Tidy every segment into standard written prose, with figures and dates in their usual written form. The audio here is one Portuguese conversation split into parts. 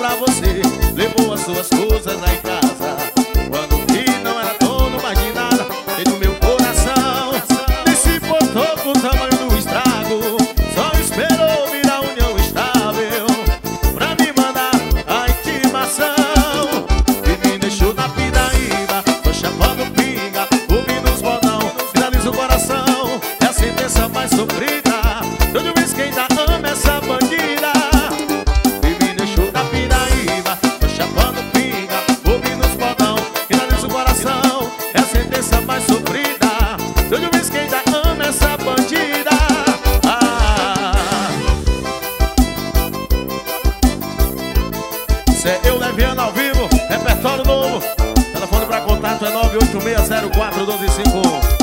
pra você, levou as suas coisas lá em casa. Quando vi não era dono mais de nada, dentro do meu coração nem se importou com o tamanho do estrago. Só esperou virar união estável pra me mandar a intimação. E me deixou na pindaíba, tô chapando pinga, ouvindo os bodão, finaliza o coração. É a sentença mais sofrida. Todo vez que ainda ama essa bandida. E me deixou na pindaíba, tô chapando pinga, ouvindo os bodão, finaliza o coração. É a sentença mais sofrida. Todo vez que ainda ama essa bandida. Cê é eu Leviano ao vivo, repertório novo. Telefone pra contato é 986041251.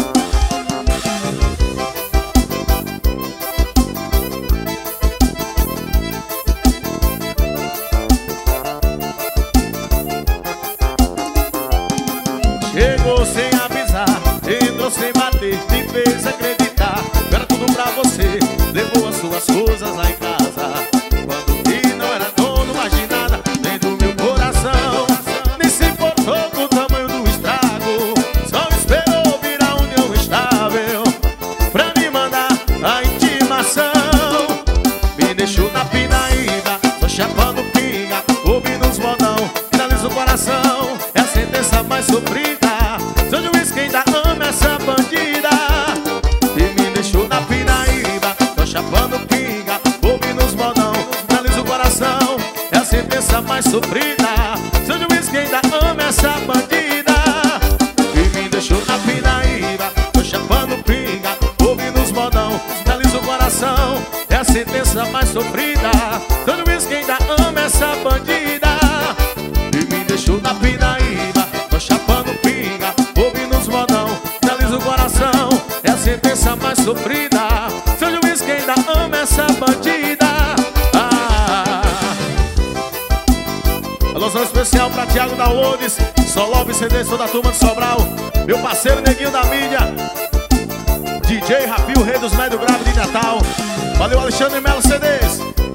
Chegou sem avisar, entrou sem bater, me fez acreditar. Era tudo pra você, levou as suas coisas lá em casa. Quando vi não era dono mais de nada, nem do meu coração. Nem se importou com o tamanho do estrago. Só esperou virar união estável pra me mandar a intimação. Me deixou na pindaíba, tô chapando pinga, ouvindo uns modão, finaliza o coração. É a sentença mais sofrida. Sou juiz que ainda ama essa bandida. E me deixou na pindaíba, tô chapando pinga, ouvindo os modão, finaliza o coração. É a sentença mais sofrida. Sou juiz que ainda ama essa bandida. E me deixou na pindaíba, tô chapando pinga, ouvindo os modão, finaliza o coração. É a sentença mais sofrida. Sou juiz que ainda ama essa bandida. E me deixou na pindaíba, tô chapando pinga, ouvindo os modão, finaliza o coração. É a sentença mais sofrida. Seu juiz que ainda ama essa bandida. Alusão especial pra Thiago Downloads, só love CDs, toda a turma de Sobral. Meu parceiro Neguinho da mídia, DJ Rafi, o rei dos médio grave de Natal. Valeu Alexandre Melo CDs.